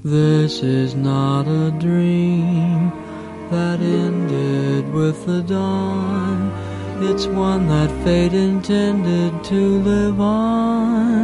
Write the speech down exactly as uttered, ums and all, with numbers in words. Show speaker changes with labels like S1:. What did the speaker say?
S1: This is not a dream that ended with the dawn. It's one that fate intended to live on.